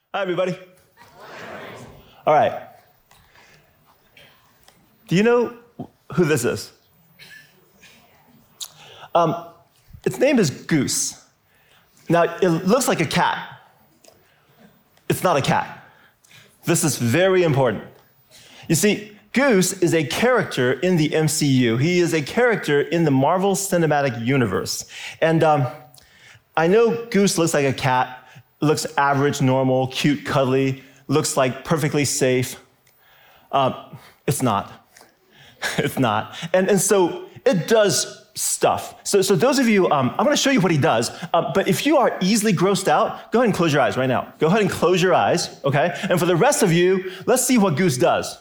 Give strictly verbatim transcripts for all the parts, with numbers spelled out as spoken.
Hi, everybody. All right. Do you know who this is? Um, its name is Goose. Now, it looks like a cat. It's not a cat. This is very important. You see, Goose is a character in the M C U. He is a character in the Marvel Cinematic Universe. And um, I know Goose looks like a cat, looks average, normal, cute, cuddly, looks like perfectly safe. Um, it's not. It's not. And, and so it does stuff. So, so those of you, um, I'm going to show you what he does. Uh, but if you are easily grossed out, go ahead and close your eyes right now. Go ahead and close your eyes, okay? And for the rest of you, let's see what Goose does.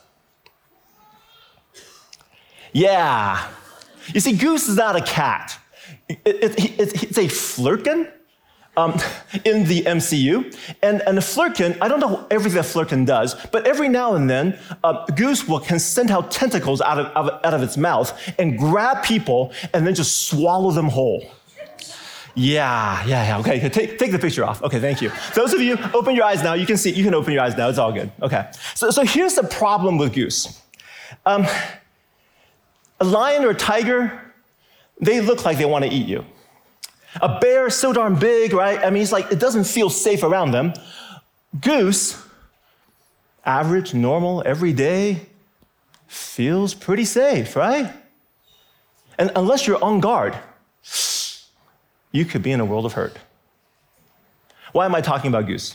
Yeah. You see, Goose is not a cat. It, it, it, it's a flurkin. Um, in the M C U. And, and a flurkin, I don't know everything that flurkin does, but every now and then, uh, Goose will, can send out tentacles out of, out of its mouth and grab people and then just swallow them whole. Yeah, yeah, yeah. Okay, take, take the picture off. Okay, thank you. Those of you, open your eyes now. You can see, you can open your eyes now. It's all good. Okay. So, so here's the problem with Goose. Um, a lion or a tiger, they look like they want to eat you. A bear so darn big, right? I mean, it's like, it doesn't feel safe around them. Goose, average, normal, everyday, feels pretty safe, right? And unless you're on guard, you could be in a world of hurt. Why am I talking about Goose?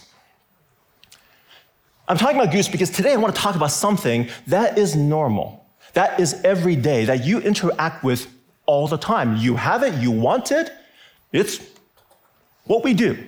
I'm talking about Goose because today I want to talk about something that is normal, that is everyday, that you interact with all the time. You have it, you want it, it's what we do.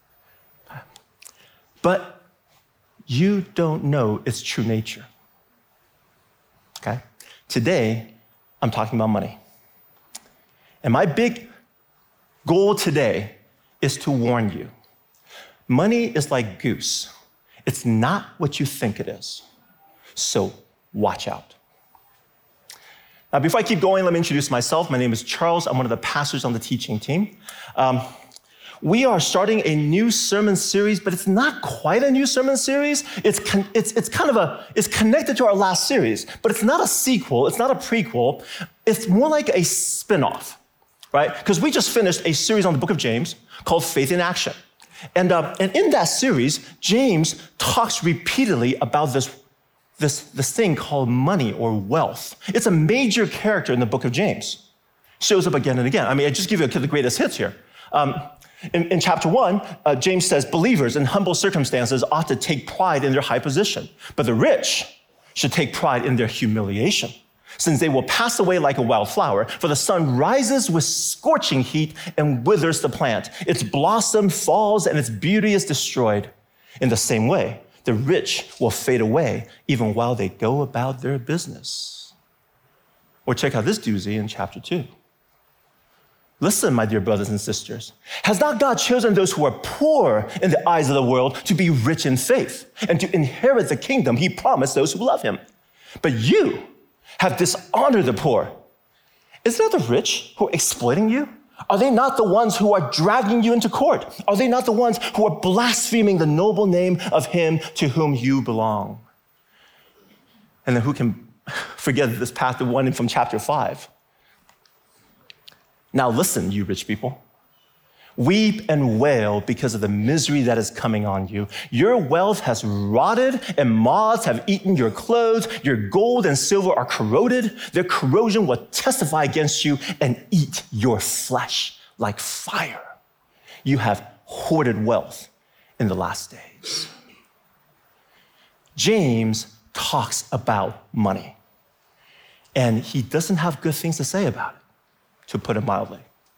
But you don't know its true nature. Okay? Today, I'm talking about money. And my big goal today is to warn you. Money is like Goose. It's not what you think it is. So watch out. Now, before I keep going, let me introduce myself. My name is Charles. I'm one of the pastors on the teaching team. Um, we are starting a new sermon series, but it's not quite a new sermon series. It's, con- it's, it's kind of a, it's connected to our last series, but it's not a sequel. It's not a prequel. It's more like a spin-off, right? Because we just finished a series on the book of James called Faith in Action. And, uh, and in that series, James talks repeatedly about this This, this thing called money or wealth. It's a major character in the book of James. Shows up again and again. I mean, I just give you the greatest hits here. Um, in, in chapter one, uh, James says, believers in humble circumstances ought to take pride in their high position, but the rich should take pride in their humiliation, since they will pass away like a wildflower, for the sun rises with scorching heat and withers the plant. Its blossom falls and its beauty is destroyed. In the same way, the rich will fade away even while they go about their business. Or check out this doozy in chapter two. Listen, my dear brothers and sisters, has not God chosen those who are poor in the eyes of the world to be rich in faith and to inherit the kingdom he promised those who love him? But you have dishonored the poor. Is it not the rich who are exploiting you? Are they not the ones who are dragging you into court? Are they not the ones who are blaspheming the noble name of him to whom you belong? And then who can forget this path of one from chapter five? Now listen, you rich people. Weep and wail because of the misery that is coming on you. Your wealth has rotted and moths have eaten your clothes. Your gold and silver are corroded. Their corrosion will testify against you and eat your flesh like fire. You have hoarded wealth in the last days. James talks about money, and he doesn't have good things to say about it, to put it mildly.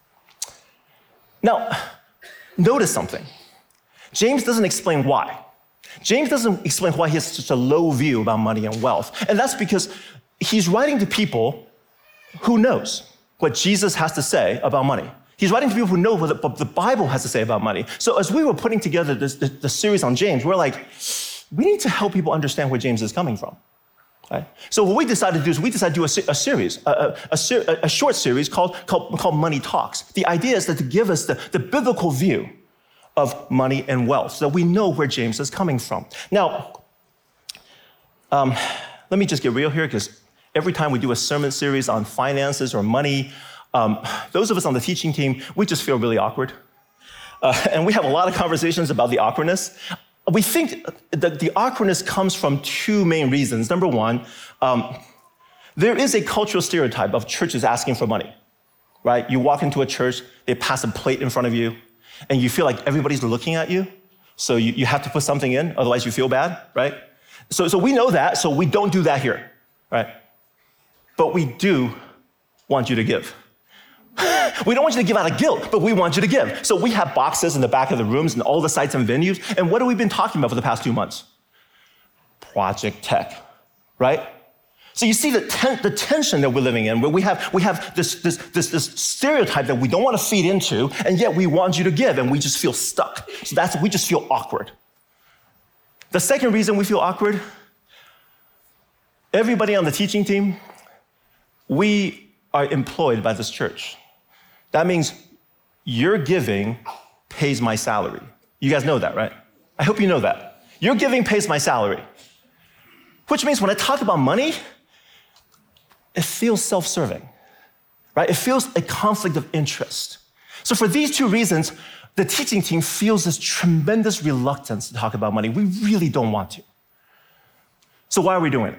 Now, notice something. James doesn't explain why. James doesn't explain why he has such a low view about money and wealth. And that's because he's writing to people who knows what Jesus has to say about money. He's writing to people who know what the Bible has to say about money. So as we were putting together this, the, the series on James, we're like, we need to help people understand where James is coming from. Right? So what we decided to do is we decided to do a, a series, a, a, a, a short series called, called, called Money Talks. The idea is that to give us the, the biblical view of money and wealth, so that we know where James is coming from. Now, um, let me just get real here, because every time we do a sermon series on finances or money, um, those of us on the teaching team, we just feel really awkward. Uh, and we have a lot of conversations about the awkwardness. We think that the awkwardness comes from two main reasons. Number one, um, there is a cultural stereotype of churches asking for money, right? You walk into a church, they pass a plate in front of you, and you feel like everybody's looking at you, so you, you have to put something in, otherwise you feel bad, right? So, so we know that, so we don't do that here, right? But we do want you to give. We don't want you to give out of guilt, but we want you to give. So we have boxes in the back of the rooms and all the sites and venues, and what have we been talking about for the past two months? Project Tech, right? So you see the, ten- the tension that we're living in, where we have, we have this, this, this, this stereotype that we don't want to feed into, and yet we want you to give, and we just feel stuck. So that's, we just feel awkward. The second reason we feel awkward, everybody on the teaching team, we are employed by this church. That means your giving pays my salary. You guys know that, right? I hope you know that. Your giving pays my salary. Which means when I talk about money, it feels self-serving, right? It feels a conflict of interest. So for these two reasons, the teaching team feels this tremendous reluctance to talk about money. We really don't want to. So why are we doing it?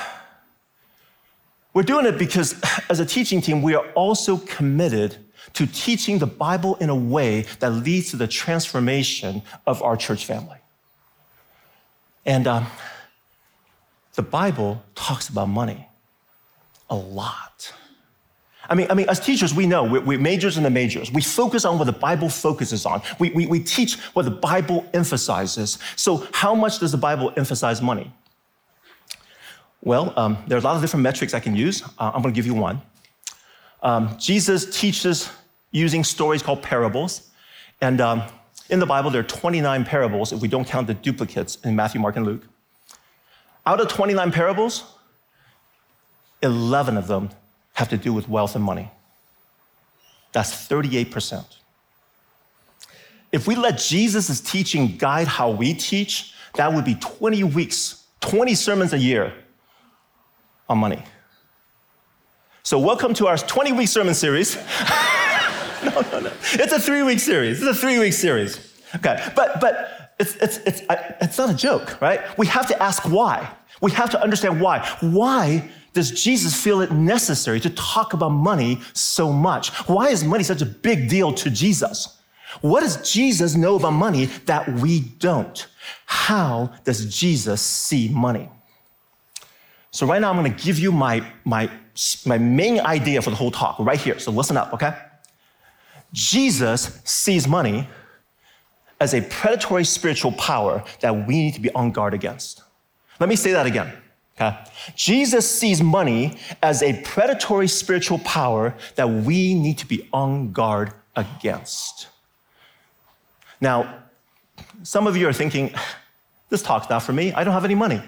We're doing it because as a teaching team, we are also committed to teaching the Bible in a way that leads to the transformation of our church family. And um, the Bible talks about money a lot. I mean, I mean, as teachers, we know we're, we're majors in the majors. We focus on what the Bible focuses on. We, we, we teach what the Bible emphasizes. So how much does the Bible emphasize money? Well, um, there are a lot of different metrics I can use. Uh, I'm going to give you one. Um, Jesus teaches using stories called parables. And um, in the Bible, there are twenty-nine parables if we don't count the duplicates in Matthew, Mark, and Luke. Out of twenty-nine parables, eleven of them have to do with wealth and money. That's thirty-eight percent. If we let Jesus' teaching guide how we teach, that would be twenty weeks, twenty sermons a year on money. So welcome to our twenty-week sermon series. no, no, no. It's a three-week series. It's a three-week series. Okay, but but it's it's it's it's not a joke, right? We have to ask why. We have to understand why. Why does Jesus feel it necessary to talk about money so much? Why is money such a big deal to Jesus? What does Jesus know about money that we don't? How does Jesus see money? So right now, I'm going to give you my, my, my main idea for the whole talk right here. So listen up, okay? Jesus sees money as a predatory spiritual power that we need to be on guard against. Let me say that again, okay? Jesus sees money as a predatory spiritual power that we need to be on guard against. Now, some of you are thinking, this talk's not for me. I don't have any money.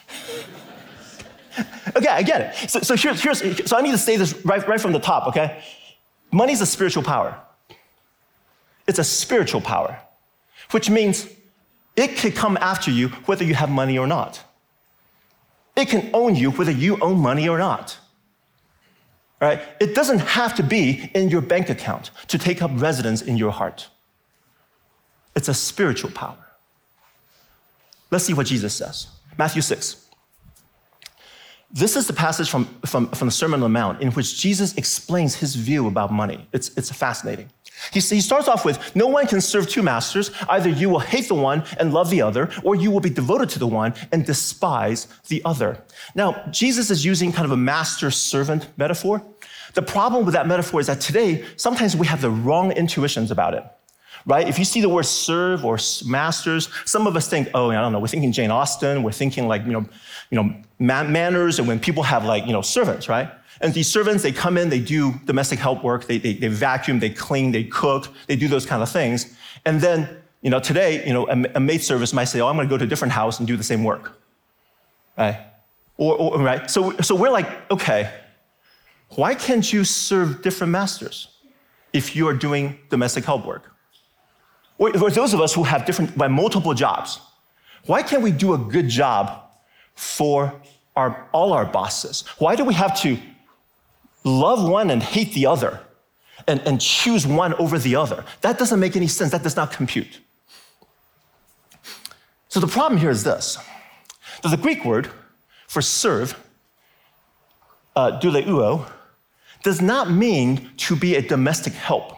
Okay, I get it. So, so here's, here's, so I need to say this right, right from the top, okay? Money's a spiritual power. It's a spiritual power, which means it can come after you whether you have money or not. It can own you whether you own money or not. Right? It doesn't have to be in your bank account to take up residence in your heart. It's a spiritual power. Let's see what Jesus says. Matthew six. This is the passage from, from, from the Sermon on the Mount in which Jesus explains his view about money. It's, it's fascinating. He, he starts off with, no one can serve two masters. Either you will hate the one and love the other, or you will be devoted to the one and despise the other. Now, Jesus is using kind of a master-servant metaphor. The problem with that metaphor is that today, sometimes we have the wrong intuitions about it. Right? If you see the word serve or masters, some of us think, oh, I don't know, we're thinking Jane Austen, we're thinking like, you know, you know, man- manners, and when people have like, you know, servants, right? And these servants, they come in, they do domestic help work, they, they, they vacuum, they clean, they cook, they do those kind of things. And then, you know, today, you know, a, a maid service might say, oh, I'm gonna go to a different house and do the same work, right? Or, or right? So, so we're like, okay, why can't you serve different masters if you are doing domestic help work? Or, or those of us who have different, by multiple jobs, why can't we do a good job for our, all our bosses? Why do we have to love one and hate the other and, and choose one over the other? That doesn't make any sense. That does not compute. So the problem here is this, that the Greek word for serve, uh, douleuo, does not mean to be a domestic help.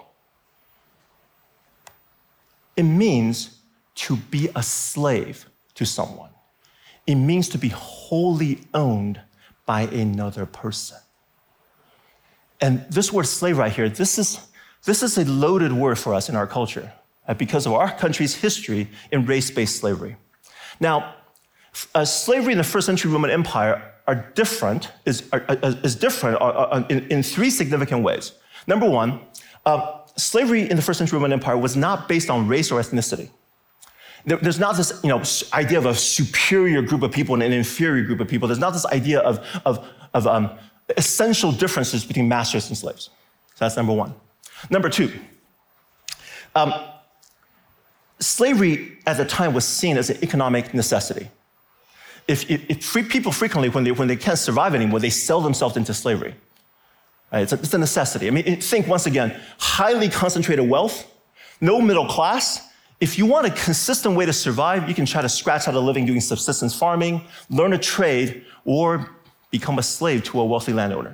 It means to be a slave to someone. It means to be wholly owned by another person. And this word slave right here, this is, this is a loaded word for us in our culture uh, because of our country's history in race-based slavery. Now, uh, slavery in the first century Roman Empire are different, is, are, is different uh, uh, in, in three significant ways. Number one, uh, slavery in the first century Roman Empire was not based on race or ethnicity. There, there's not this you know, idea of a superior group of people and an inferior group of people. There's not this idea of, of, of um, essential differences between masters and slaves. So that's number one. Number two, um, slavery at the time was seen as an economic necessity. If, if, if free people frequently, when they, when they can't survive anymore, they sell themselves into slavery. Right? It's, a, it's a necessity. I mean, think once again, highly concentrated wealth, no middle class. If you want a consistent way to survive, you can try to scratch out a living doing subsistence farming, learn a trade, or become a slave to a wealthy landowner.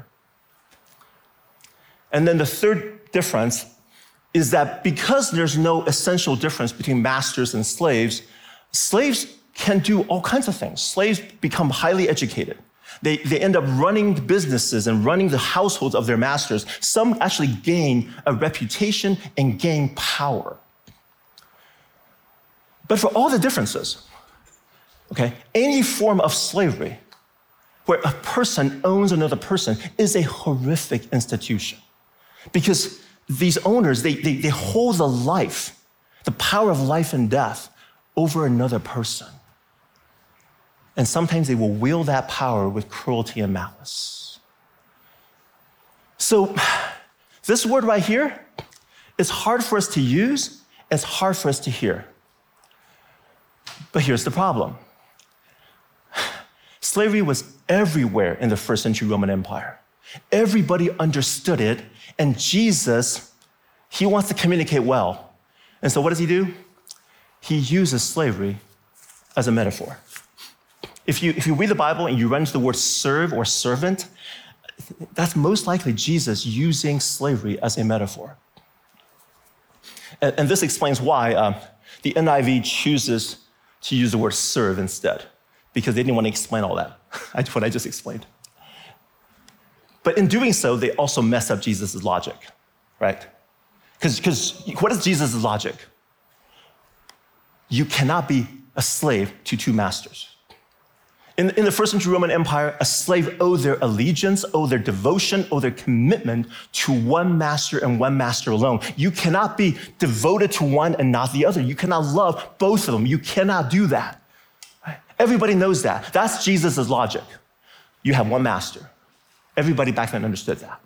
And then the third difference is that because there's no essential difference between masters and slaves, slaves can do all kinds of things. Slaves become highly educated. They, they end up running the businesses and running the households of their masters. Some actually gain a reputation and gain power. But for all the differences, okay, any form of slavery where a person owns another person is a horrific institution. Because these owners, they, they, they hold the life, the power of life and death over another person. And sometimes they will wield that power with cruelty and malice. So this word right here is hard for us to use, it's hard for us to hear. But here's the problem. Slavery was everywhere in the first century Roman Empire. Everybody understood it, and Jesus, he wants to communicate well. And so what does he do? He uses slavery as a metaphor. If you, if you read the Bible and you run into the word serve or servant, that's most likely Jesus using slavery as a metaphor. And, and this explains why um, the N I V chooses to use the word serve instead, because they didn't want to explain all that, what I just explained. But in doing so, they also mess up Jesus' logic, right? Because what is Jesus' logic? You cannot be a slave to two masters. In, in the first century Roman Empire, a slave owed their allegiance, owed their devotion, owed their commitment to one master and one master alone. You cannot be devoted to one and not the other. You cannot love both of them. You cannot do that. Right? Everybody knows that. That's Jesus' logic. You have one master. Everybody back then understood that.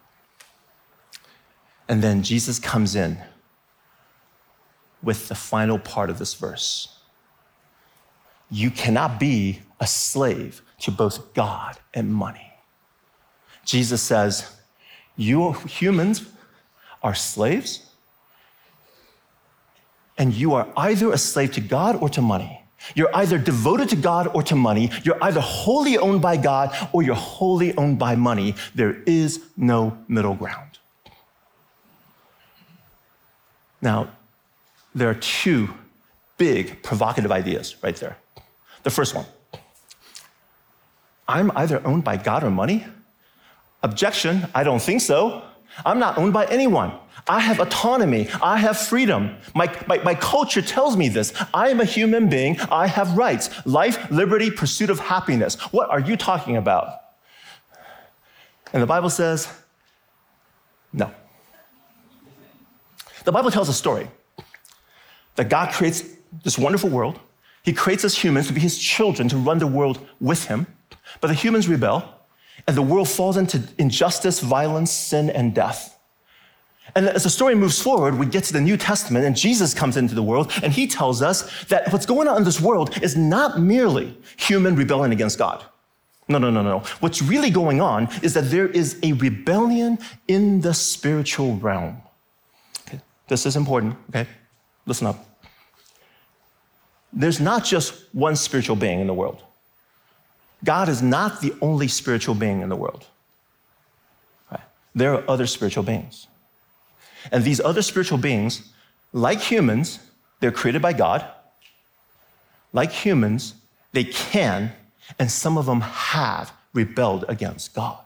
And then Jesus comes in with the final part of this verse. You cannot be a slave to both God and money. Jesus says, you humans are slaves, and you are either a slave to God or to money. You're either devoted to God or to money. You're either wholly owned by God or you're wholly owned by money. There is no middle ground. Now, there are two big provocative ideas right there. The first one, I'm either owned by God or money? Objection, I don't think so. I'm not owned by anyone. I have autonomy. I have freedom. My, my, my culture tells me this. I am a human being. I have rights. Life, liberty, pursuit of happiness. What are you talking about? And the Bible says, no. The Bible tells a story that God creates this wonderful world. He creates us humans to be his children, to run the world with him. But the humans rebel, and the world falls into injustice, violence, sin, and death. And as the story moves forward, we get to the New Testament and Jesus comes into the world and he tells us that what's going on in this world is not merely human rebellion against God. No, no, no, no. What's really going on is that there is a rebellion in the spiritual realm. Okay. This is important, okay? Listen up. There's not just one spiritual being in the world. God is not the only spiritual being in the world. Right? There are other spiritual beings. And these other spiritual beings, like humans, they're created by God. Like humans, they can, and some of them have rebelled against God.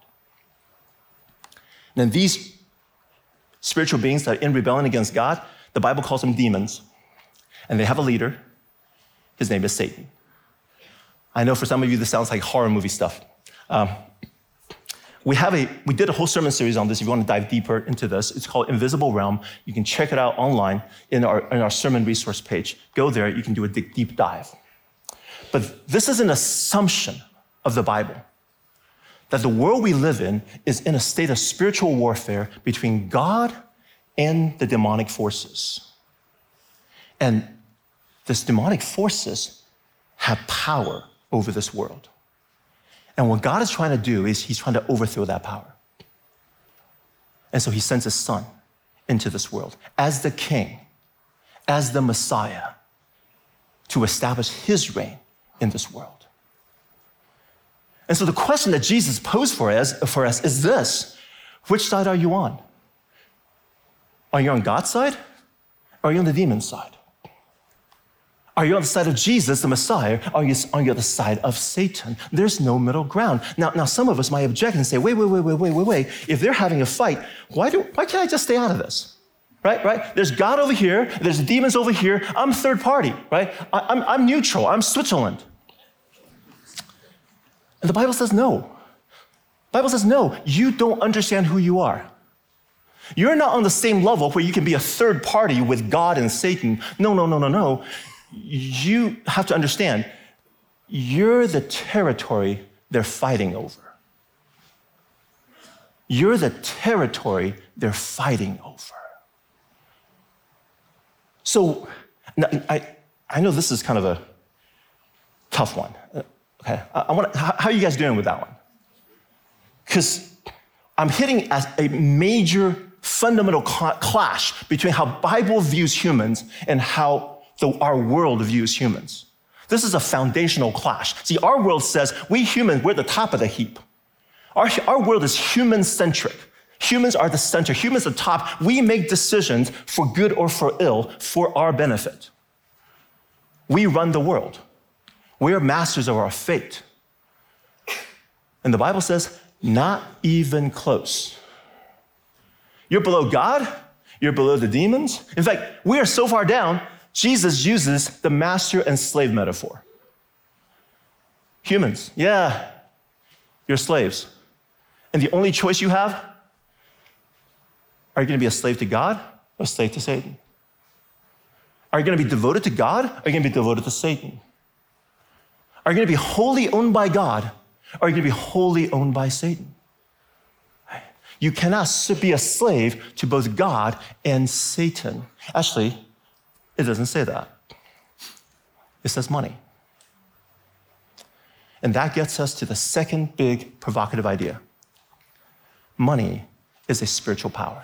And these spiritual beings that are in rebellion against God, the Bible calls them demons. And they have a leader. His name is Satan. I know for some of you this sounds like horror movie stuff. Um, We have a, we did a whole sermon series on this. If you want to dive deeper into this, it's called Invisible Realm. You can check it out online in our, in our sermon resource page. Go there, you can do a deep, deep dive. But this is an assumption of the Bible, that the world we live in is in a state of spiritual warfare between God and the demonic forces. And these demonic forces have power over this world. And what God is trying to do is he's trying to overthrow that power. And so he sends his son into this world as the king, as the Messiah, to establish his reign in this world. And so the question that Jesus posed for us, for us is this: which side are you on? Are you on God's side? Or are you on the demon's side? Are you on the side of Jesus, the Messiah? Or are you on the other side of Satan? There's no middle ground. Now, now some of us might object and say, wait, wait, wait, wait, wait, wait, wait. If they're having a fight, why do why can't I just stay out of this? Right, right? There's God over here, there's demons over here. I'm third party, right? I, I'm, I'm neutral, I'm Switzerland. And the Bible says no. The Bible says no, you don't understand who you are. You're not on the same level where you can be a third party with God and Satan. No, no, no, no, no. You have to understand, you're the territory they're fighting over. You're the territory they're fighting over. So, now, I, I know this is kind of a tough one. Okay, I, I want. How, how are you guys doing with that one? Because I'm hitting a, a major fundamental cl- clash between how Bible views humans and how the, our world views humans. This is a foundational clash. See, our world says we humans, we're the top of the heap. Our, our world is human-centric. Humans are the center. Humans are the top. We make decisions for good or for ill for our benefit. We run the world. We are masters of our fate. And the Bible says, not even close. You're below God. You're below the demons. In fact, we are so far down, Jesus uses the master and slave metaphor. Humans, yeah, you're slaves. And the only choice you have, are you going to be a slave to God or a slave to Satan? Are you going to be devoted to God or are you going to be devoted to Satan? Are you going to be wholly owned by God or are you going to be wholly owned by Satan? You cannot be a slave to both God and Satan. Actually, it doesn't say that. It says money. And that gets us to the second big provocative idea. Money is a spiritual power.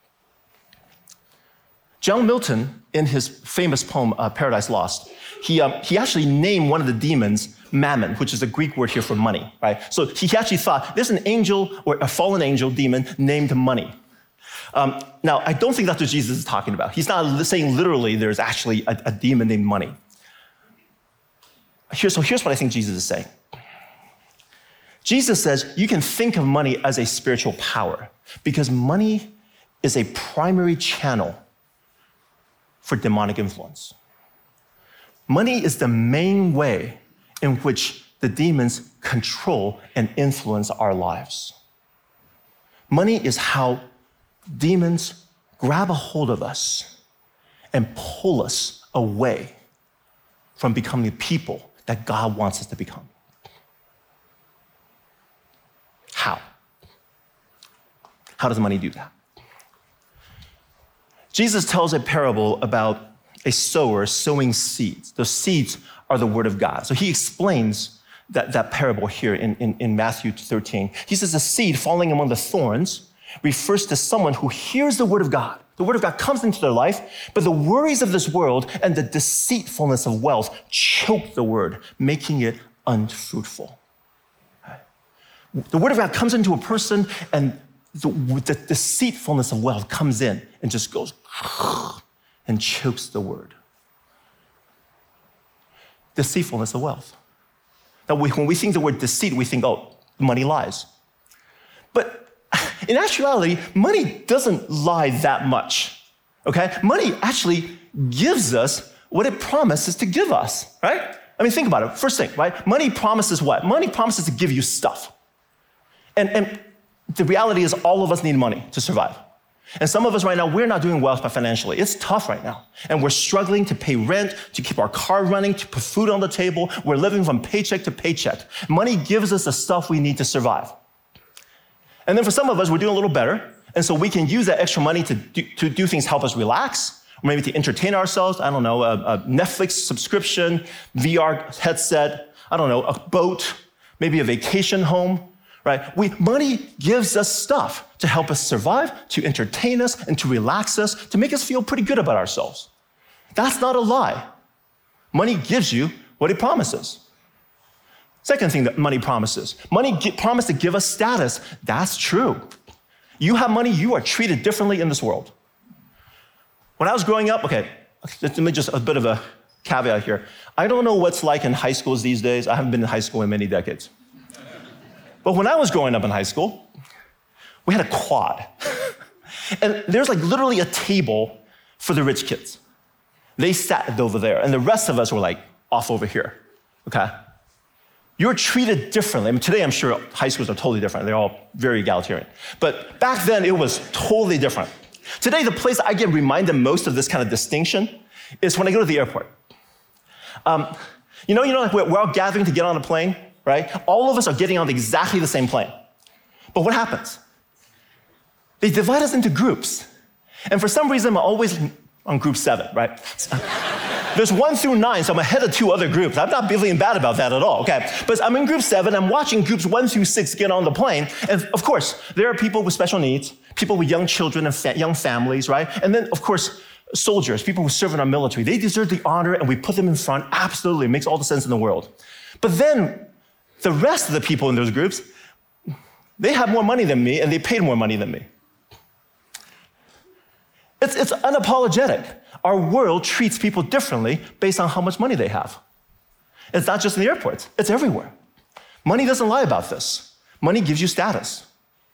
John Milton, in his famous poem, uh, Paradise Lost, he, um, he actually named one of the demons Mammon, which is a Greek word here for money, right? So he actually thought there's an angel or a fallen angel demon named money. Um, now, I don't think that's what Jesus is talking about. He's not saying literally there's actually a, a demon named money. Here, so here's what I think Jesus is saying. Jesus says you can think of money as a spiritual power because money is a primary channel for demonic influence. Money is the main way in which the demons control and influence our lives. Money is how demons grab a hold of us and pull us away from becoming the people that God wants us to become. How? How does money do that? Jesus tells a parable about a sower sowing seeds. Those seeds are the word of God. So he explains that, that parable here in, in, in Matthew thirteen. He says the seed falling among the thorns refers to someone who hears the word of God. The word of God comes into their life, but the worries of this world and the deceitfulness of wealth choke the word, making it unfruitful. The word of God comes into a person, and the, the deceitfulness of wealth comes in and just goes and chokes the word. Deceitfulness of wealth. Now, we, when we think the word deceit, we think, oh, money lies. But in actuality, money doesn't lie that much, okay? Money actually gives us what it promises to give us, right? I mean, think about it. First thing, right? Money promises what? Money promises to give you stuff. And, and the reality is all of us need money to survive. And some of us right now, we're not doing well financially. It's tough right now. And we're struggling to pay rent, to keep our car running, to put food on the table. We're living from paycheck to paycheck. Money gives us the stuff we need to survive. And then for some of us, we're doing a little better. And so we can use that extra money to do, to do things to help us relax, or maybe to entertain ourselves. I don't know, a, a Netflix subscription, V R headset, I don't know, a boat, maybe a vacation home. Right? We, money gives us stuff to help us survive, to entertain us, and to relax us, to make us feel pretty good about ourselves. That's not a lie. Money gives you what it promises. Second thing that money promises, money get, promises to give us status. That's true. You have money, you are treated differently in this world. When I was growing up, okay, let me just a bit of a caveat here. I don't know what's like in high schools these days. I haven't been in high school in many decades. But when I was growing up in high school, we had a quad. And there's like literally a table for the rich kids. They sat over there, and the rest of us were like off over here, okay? You're treated differently. I mean, today I'm sure high schools are totally different. They're all very egalitarian. But back then it was totally different. Today, the place I get reminded most of this kind of distinction is when I go to the airport. Um, you know, you know, like we're, we're all gathering to get on a plane, right? All of us are getting on exactly the same plane. But what happens? They divide us into groups. And for some reason, I'm always on group seven, right? There's one through nine, so I'm ahead of two other groups. I'm not feeling bad about that at all, okay? But I'm in group seven, I'm watching groups one through six get on the plane. And of course, there are people with special needs, people with young children and fa- young families, right? And then, of course, soldiers, people who serve in our military. They deserve the honor, and we put them in front. Absolutely, it makes all the sense in the world. But then, the rest of the people in those groups, they have more money than me, and they paid more money than me. It's, it's unapologetic. Our world treats people differently based on how much money they have. It's not just in the airports, it's everywhere. Money doesn't lie about this. Money gives you status.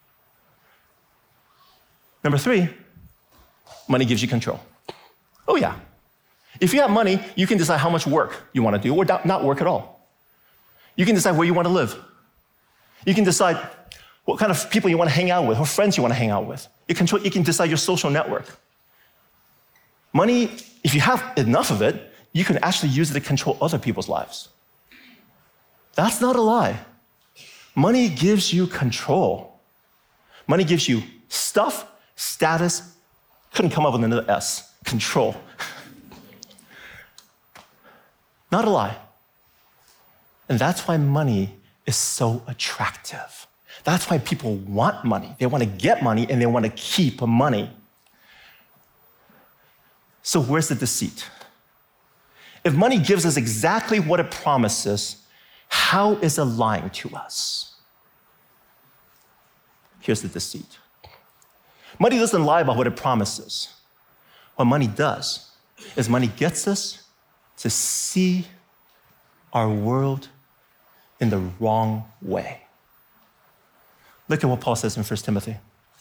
Number three, money gives you control. Oh yeah. If you have money, you can decide how much work you want to do or not work at all. You can decide where you want to live. You can decide what kind of people you want to hang out with, or friends you want to hang out with. You, control, you can decide your social network. Money, if you have enough of it, you can actually use it to control other people's lives. That's not a lie. Money gives you control. Money gives you stuff, status, couldn't come up with another S, control. Not a lie. And that's why money is so attractive. That's why people want money. They want to get money, and they want to keep money. So where's the deceit? If money gives us exactly what it promises, how is it lying to us? Here's the deceit. Money doesn't lie about what it promises. What money does is money gets us to see our world in the wrong way. Look at what Paul says in First Timothy.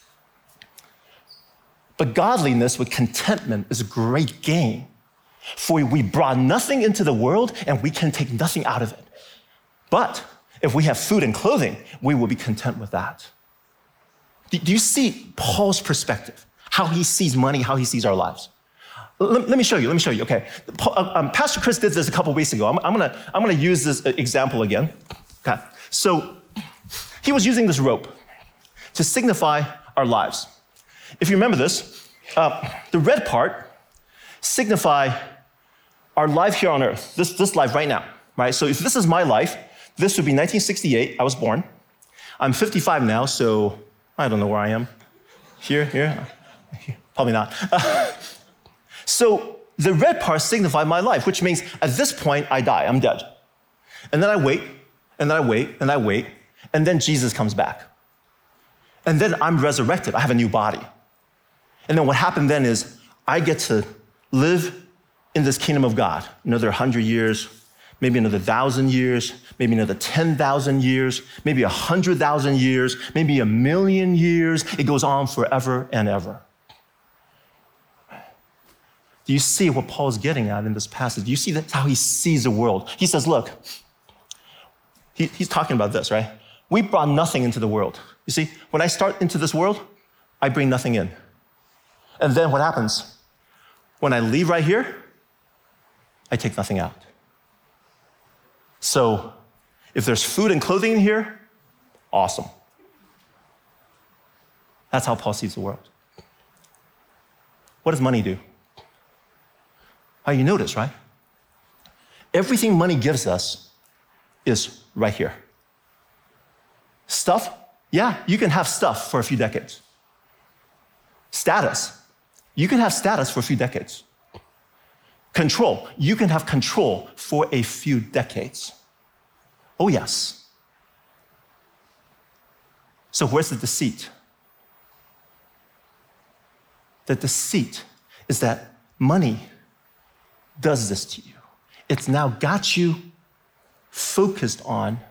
But godliness with contentment is a great gain, for we brought nothing into the world and we can take nothing out of it. But if we have food and clothing, we will be content with that. Do you see Paul's perspective? How he sees money, how he sees our lives? Let, let me show you, let me show you, okay. Um, Pastor Chris did this a couple weeks ago. I'm, I'm, gonna, I'm gonna use this example again. Okay. So he was using this rope to signify our lives. If you remember this, Uh, the red part signify our life here on earth, this, this life right now, right? So if this is my life, this would be nineteen sixty-eight, I was born. I'm fifty-five now, so I don't know where I am. Here, here? Probably not. Uh, so the red part signifies my life, which means at this point, I die, I'm dead. And then I wait, and then I wait, and I wait, and then Jesus comes back. And then I'm resurrected, I have a new body. And then what happened then is I get to live in this kingdom of God, another hundred years, maybe another thousand years, maybe another ten thousand years, maybe a hundred thousand years, maybe a million years. It goes on forever and ever. Do you see what Paul is getting at in this passage? Do you see that's how he sees the world? He says, look, he, he's talking about this, right? We brought nothing into the world. You see, when I start into this world, I bring nothing in. And then what happens? When I leave right here, I take nothing out. So if there's food and clothing in here, awesome. That's how Paul sees the world. What does money do? Oh, you notice, right? Everything money gives us is right here. Stuff, yeah, you can have stuff for a few decades. Status, you can have status for a few decades. Control, you can have control for a few decades. Oh, yes. So where's the deceit? The deceit is that money does this to you. It's now got you focused on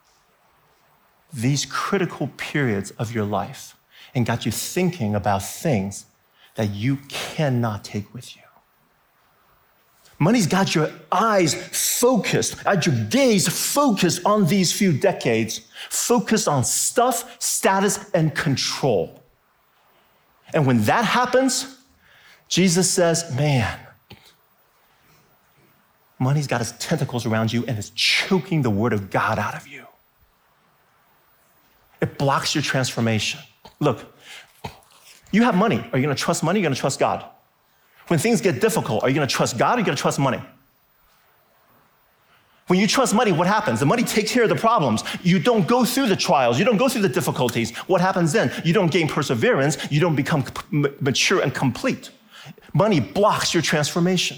these critical periods of your life and got you thinking about things that you cannot take with you. Money's got your eyes focused, got your gaze focused on these few decades, focused on stuff, status, and control. And when that happens, Jesus says, man, money's got its tentacles around you and is choking the word of God out of you. It blocks your transformation. Look, you have money. Are you gonna trust money? Are you gonna trust God? When things get difficult, are you gonna trust God or are you gonna trust money? When you trust money, what happens? The money takes care of the problems. You don't go through the trials. You don't go through the difficulties. What happens then? You don't gain perseverance. You don't become mature and complete. Money blocks your transformation.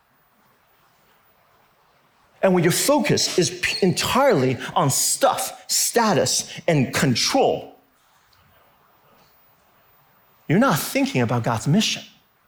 And when your focus is entirely on stuff, status, and control, you're not thinking about God's mission.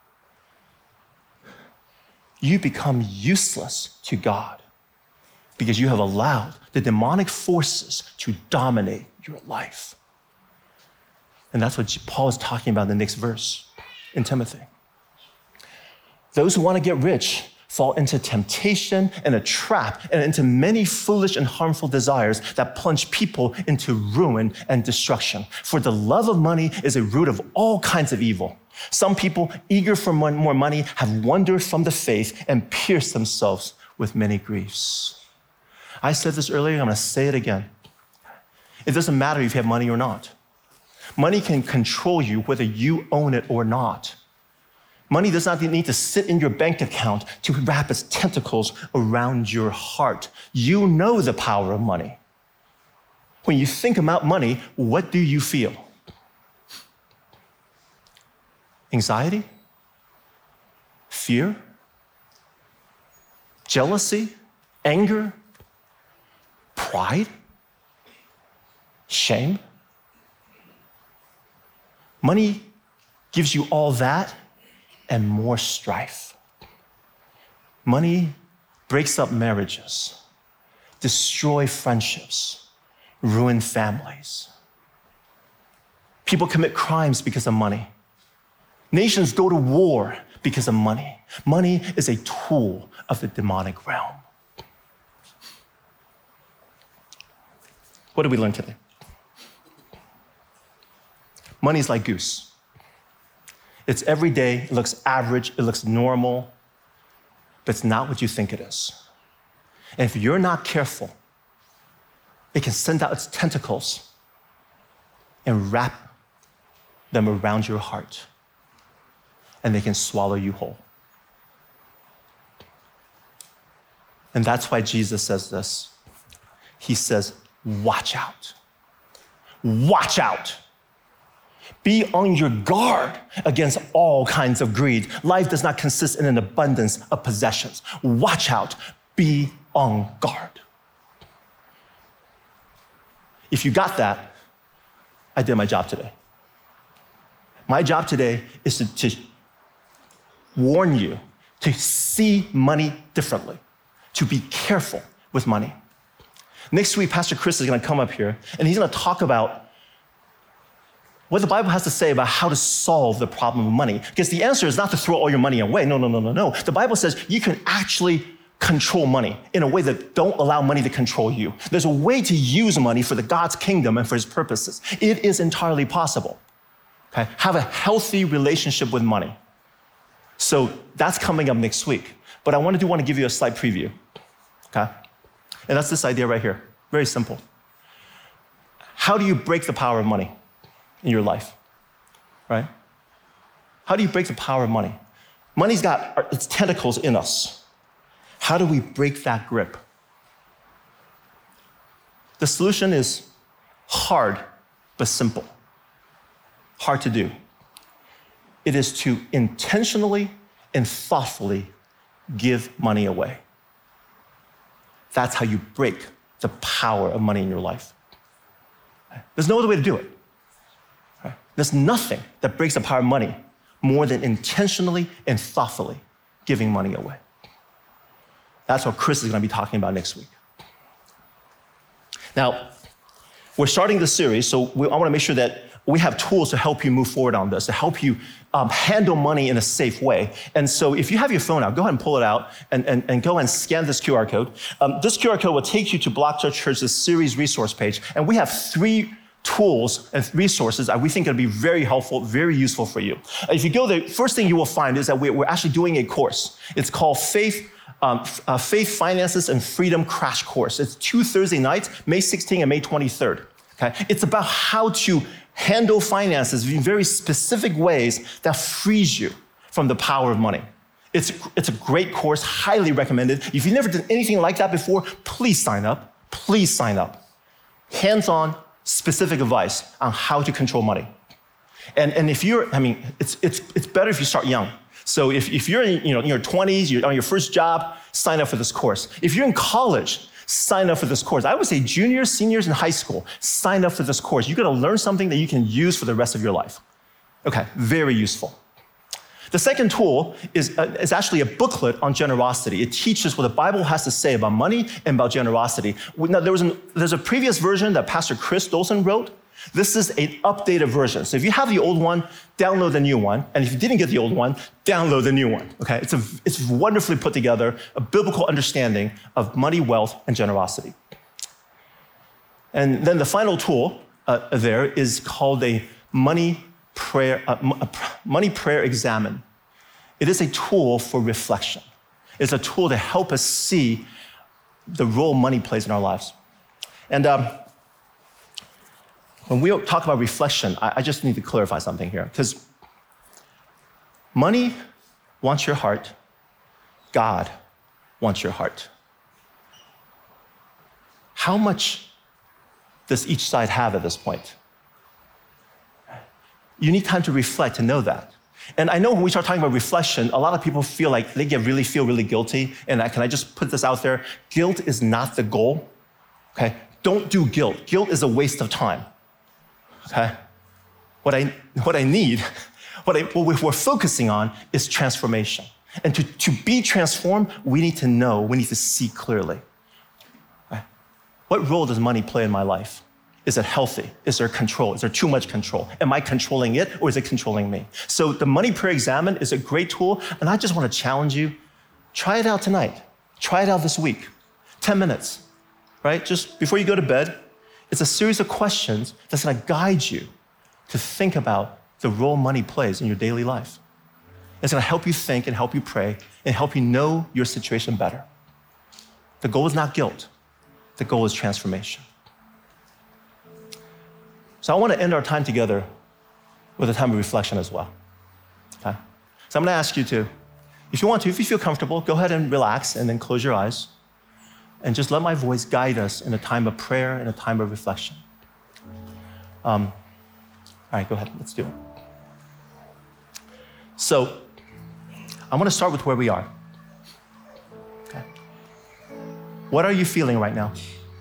You become useless to God because you have allowed the demonic forces to dominate your life. And that's what Paul is talking about in the next verse in Timothy. Those who want to get rich fall into temptation and a trap and into many foolish and harmful desires that plunge people into ruin and destruction. For the love of money is a root of all kinds of evil. Some people, eager for more money, have wandered from the faith and pierced themselves with many griefs. I said this earlier, I'm gonna say it again. It doesn't matter if you have money or not. Money can control you whether you own it or not. Money does not need to sit in your bank account to wrap its tentacles around your heart. You know the power of money. When you think about money, what do you feel? Anxiety? Fear? Jealousy? Anger? Pride? Shame? Money gives you all that and more strife. Money breaks up marriages, destroy friendships, ruin families. People commit crimes because of money. Nations go to war because of money. Money is a tool of the demonic realm. What did we learn today? Money is like goose. It's everyday, it looks average, it looks normal, but it's not what you think it is. And if you're not careful, it can send out its tentacles and wrap them around your heart. and they can swallow you whole. And that's why Jesus says this. He says, watch out. Watch out. Be on your guard against all kinds of greed. Life does not consist in an abundance of possessions. Watch out. Be on guard. If you got that, I did my job today. My job today is to, to warn you to see money differently, to be careful with money. Next week, Pastor Chris is going to come up here, and he's going to talk about what the Bible has to say about how to solve the problem of money. Because the answer is not to throw all your money away. No, no, no, no, no. The Bible says you can actually control money in a way that don't allow money to control you. There's a way to use money for the God's kingdom and for his purposes. It is entirely possible. Okay? Have a healthy relationship with money. So that's coming up next week. But I want to do want to give you a slight preview. Okay? And that's this idea right here. Very simple. How do you break the power of money in your life? Right? How do you break the power of money? Money's got its tentacles in us. How do we break that grip? The solution is hard, but simple. Hard to do. It is to intentionally and thoughtfully give money away. That's how you break the power of money in your life. There's no other way to do it. There's nothing that breaks the power of money more than intentionally and thoughtfully giving money away. That's what Chris is going to be talking about next week. Now, we're starting this series, so we, I want to make sure that we have tools to help you move forward on this, to help you um, handle money in a safe way. And so if you have your phone out, go ahead and pull it out and, and, and go and scan this Q R code. Um, this Q R code will take you to Block Church Church's series resource page. And we have three tools and resources that we think will be very helpful, very useful for you. If you go there, first thing you will find is that we're, we're actually doing a course. It's called Faith Um, uh, Faith, Finances, and Freedom Crash Course. It's two Thursday nights, May sixteenth and May twenty-third. Okay? It's about how to handle finances in very specific ways that frees you from the power of money. It's, it's a great course, highly recommended. If you've never done anything like that before, please sign up. Please sign up. Hands-on, specific advice on how to control money. And, and if you're, I mean, it's, it's, it's better if you start young. So if, if you're in, you know, in your twenties, you're on your first job, sign up for this course. If you're in college, sign up for this course. I would say juniors, seniors in high school, sign up for this course. You're going to learn something that you can use for the rest of your life. Okay, very useful. The second tool is, uh, is actually a booklet on generosity. It teaches what the Bible has to say about money and about generosity. Now, there was an, there's a previous version that Pastor Chris Dolson wrote. This is an updated version. So if you have the old one, download the new one. And if you didn't get the old one, download the new one. Okay? It's, a, it's wonderfully put together, a biblical understanding of money, wealth, and generosity. And then the final tool uh, there is called a money prayer, uh, a money prayer examine. It is a tool for reflection. It's a tool to help us see the role money plays in our lives. And um, when we talk about reflection, I, I just need to clarify something here, because money wants your heart. God wants your heart. How much does each side have at this point? You need time to reflect to know that. And I know when we start talking about reflection, a lot of people feel like they get really feel really guilty. And I, can I just put this out there? Guilt is not the goal. Okay? Don't do guilt. Guilt is a waste of time. Okay? What I what I need, what, I, what we're focusing on is transformation. And to, to be transformed, we need to know, we need to see clearly. Okay? What role does money play in my life? Is it healthy? Is there control? Is there too much control? Am I controlling it, or is it controlling me? So the Money Prayer Examine is a great tool, and I just want to challenge you. Try it out tonight. Try it out this week. ten minutes, right? Just before you go to bed. It's a series of questions that's going to guide you to think about the role money plays in your daily life. It's going to help you think and help you pray and help you know your situation better. The goal is not guilt. The goal is transformation. So I want to end our time together with a time of reflection as well. Okay? So I'm gonna ask you to, if you want to, if you feel comfortable, go ahead and relax and then close your eyes and just let my voice guide us in a time of prayer and a time of reflection. Um, all right, go ahead, let's do it. So I wanna start with where we are. Okay. What are you feeling right now?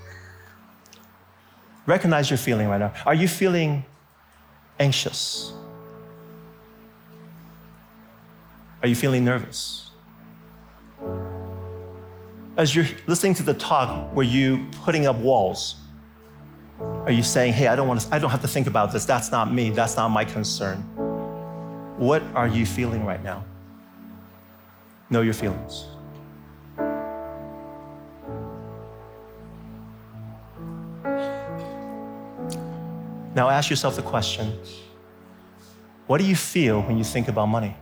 Recognize your feeling right now. Are you feeling anxious? Are you feeling nervous? As you're listening to the talk, were you putting up walls? Are you saying, hey, I don't want to, I don't have to think about this. That's not me. That's not my concern. What are you feeling right now? Know your feelings. Now ask yourself the question, what do you feel when you think about money?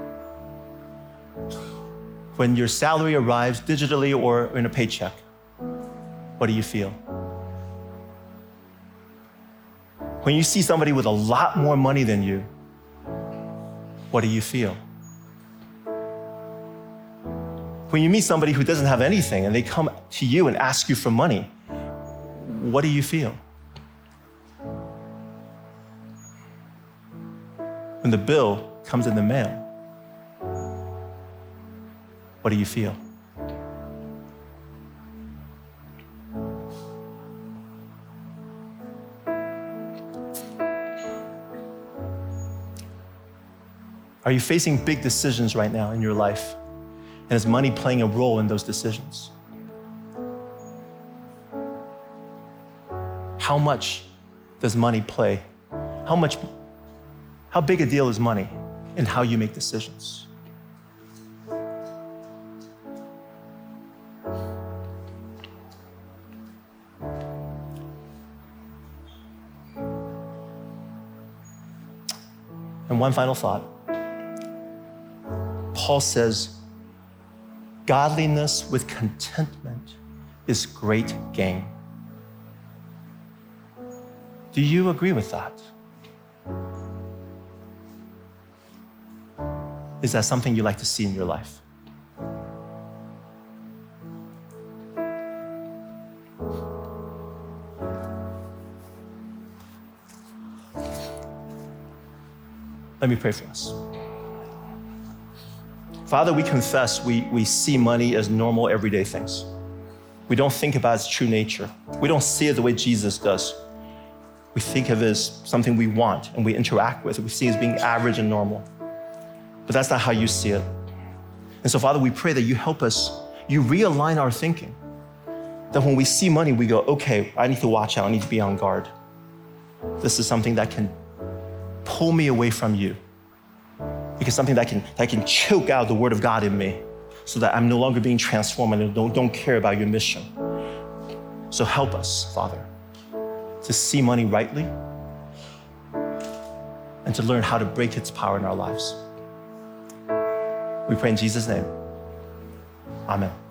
When your salary arrives digitally or in a paycheck, what do you feel? When you see somebody with a lot more money than you, what do you feel? When you meet somebody who doesn't have anything and they come to you and ask you for money, what do you feel? When the bill comes in the mail, what do you feel? Are you facing big decisions right now in your life? And is money playing a role in those decisions? How much does money play? How much How big a deal is money in how you make decisions? And one final thought. Paul says, godliness with contentment is great gain. Do you agree with that? Is that something you like to see in your life? Let me pray for us. Father, we confess we, we see money as normal, everyday things. We don't think about its true nature. We don't see it the way Jesus does. We think of it as something we want and we interact with. We see it as being average and normal. But that's not how you see it. And so, Father, we pray that you help us, you realign our thinking. That when we see money, we go, okay, I need to watch out, I need to be on guard. This is something that can pull me away from you. Because something that can, that can choke out the word of God in me so that I'm no longer being transformed and don't, don't care about your mission. So help us, Father, to see money rightly and to learn how to break its power in our lives. We pray in Jesus' name. Amen.